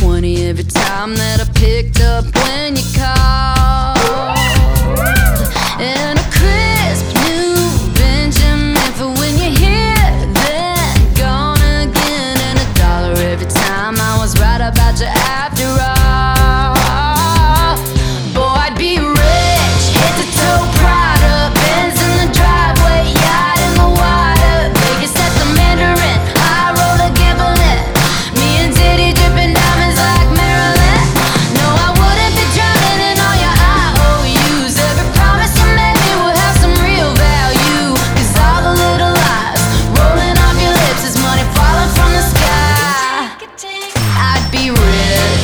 20 every time that I picked up when you called. And a crisp new Benjamin for when you're here, then gone again. And $1 every time I was right about you after all. Boy, I'd be rich, head to toe Prada, Benz in the driveway, yacht in the water, Vegas at the Mandarin, high roller gambling, me and Diddy dripping diamonds like Marilyn. No, I wouldn't be drowning in all your IOUs. Every promise you made me will have some real value, 'cause all the little lies rolling off your lips is money falling from the sky. I'd be rich,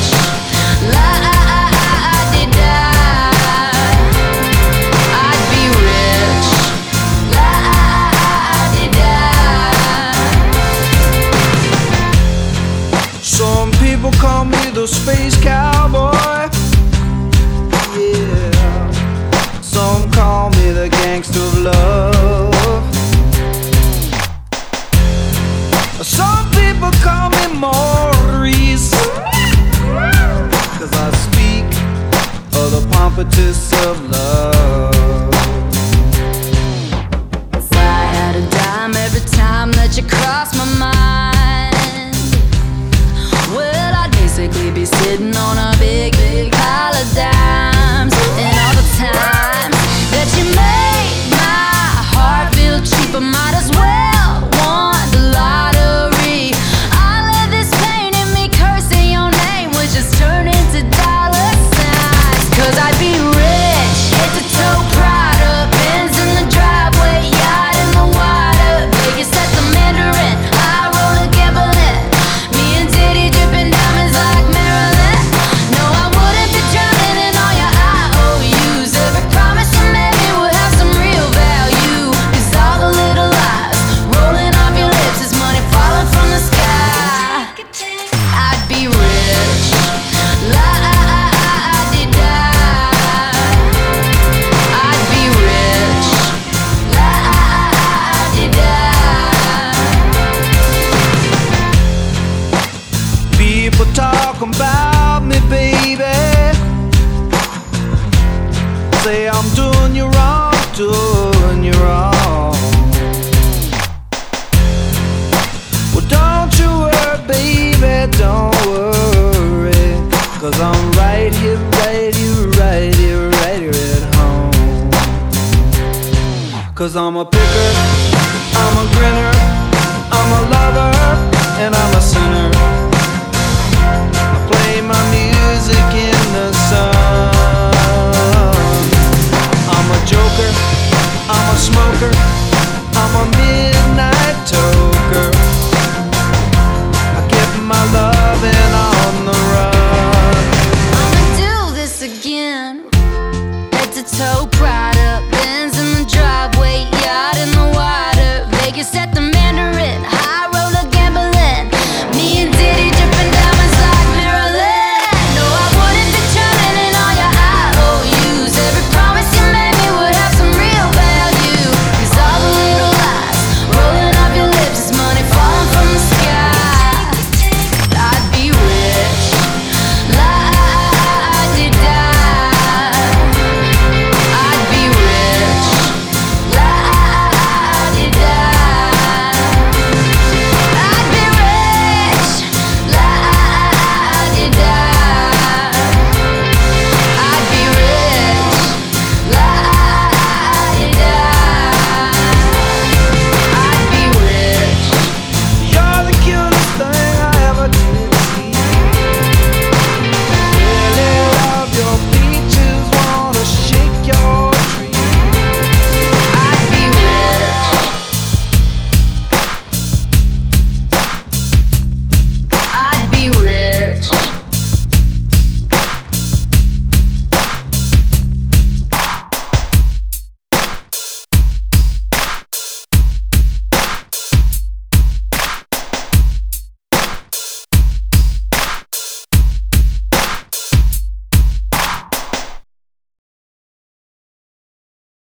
I'd be rich, Some people call me the space cowboy. Yeah. Some call me the gangster of love. Some people call me Maurice, 'cause I speak of the pompatus of love. If I had a dime every time that you cross my mind, well, I'd basically be sitting on a big, big pile of dimes. And all the times that you made my heart feel cheap, I might as well want the lottery. All of this pain and me cursing your name would just turn into dollar signs. 'Cause I'd be rich, head to toe Prada, Benz in the driveway, yacht in the water, Vegas at the Mandarin, high roller gambling, me and Diddy dripping diamonds like Marilyn. No, I wouldn't be drowning in all your IOUs. Every promise you made me will have some real value, 'cause all the little lies rolling off your lips is money falling from the sky. I'd be rich, la-di-da. I'd be rich, la-di-da. People talk about me, baby, say I'm doing you wrong, doing you wrong. Well, don't you worry, baby, don't worry, 'cause I'm right here, right here, right here, right here at home. 'Cause I'm a